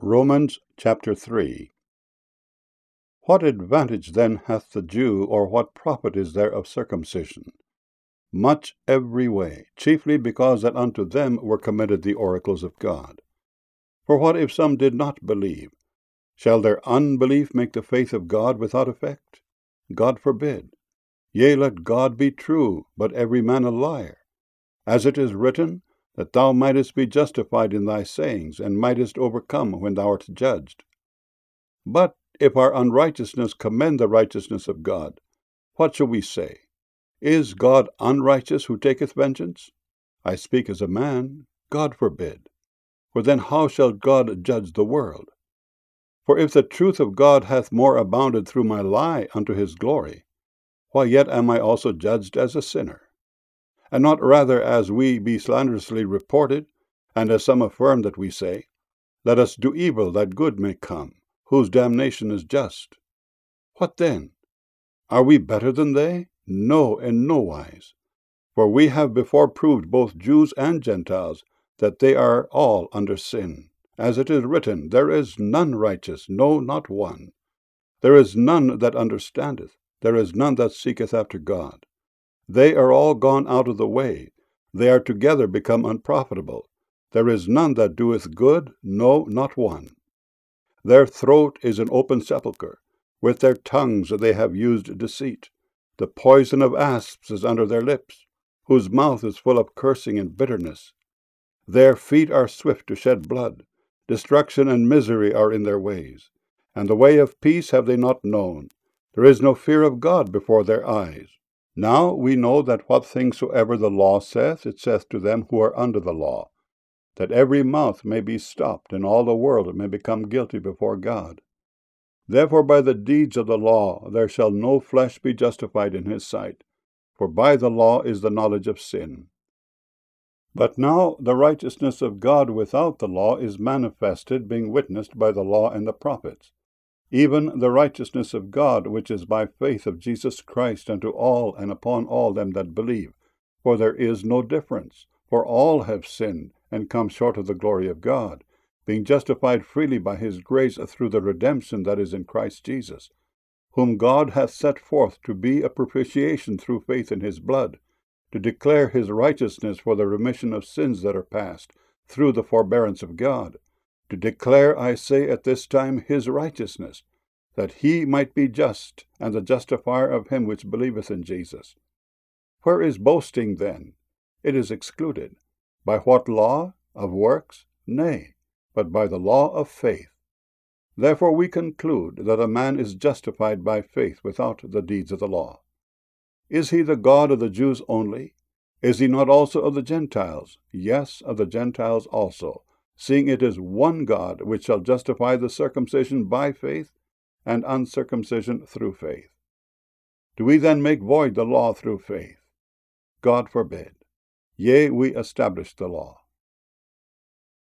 Romans chapter 3. What advantage then hath the Jew, or what profit is there of circumcision? Much every way, chiefly because that unto them were committed the oracles of God. For what if some did not believe? Shall their unbelief make the faith of God without effect? God forbid. Yea, let God be true, but every man a liar. As it is written, that thou mightest be justified in thy sayings, and mightest overcome when thou art judged. But if our unrighteousness commend the righteousness of God, what shall we say? Is God unrighteous who taketh vengeance? I speak as a man. God forbid. For then how shall God judge the world? For if the truth of God hath more abounded through my lie unto his glory, why yet am I also judged as a sinner? And not rather as we be slanderously reported, and as some affirm that we say, Let us do evil that good may come, whose damnation is just. What then? Are we better than they? No, in no wise. For we have before proved both Jews and Gentiles that they are all under sin. As it is written, There is none righteous, no, not one. There is none that understandeth, there is none that seeketh after God. They are all gone out of the way, they are together become unprofitable. There is none that doeth good, no, not one. Their throat is an open sepulchre, with their tongues they have used deceit. The poison of asps is under their lips, whose mouth is full of cursing and bitterness. Their feet are swift to shed blood, destruction and misery are in their ways, and the way of peace have they not known. There is no fear of God before their eyes. Now we know that what things soever the law saith, it saith to them who are under the law, that every mouth may be stopped, and all the world may become guilty before God. Therefore by the deeds of the law there shall no flesh be justified in his sight, for by the law is the knowledge of sin. But now the righteousness of God without the law is manifested, being witnessed by the law and the prophets, even the righteousness of God, which is by faith of Jesus Christ unto all and upon all them that believe. For there is no difference, for all have sinned, and come short of the glory of God, being justified freely by his grace through the redemption that is in Christ Jesus, whom God hath set forth to be a propitiation through faith in his blood, to declare his righteousness for the remission of sins that are past, through the forbearance of God, to declare, I say, at this time his righteousness, that he might be just, and the justifier of him which believeth in Jesus. Where is boasting then? It is excluded. By what law? Of works? Nay, but by the law of faith. Therefore we conclude that a man is justified by faith without the deeds of the law. Is he the God of the Jews only? Is he not also of the Gentiles? Yes, of the Gentiles also, seeing it is one God which shall justify the circumcision by faith, and uncircumcision through faith. Do we then make void the law through faith? God forbid. Yea, we establish the law.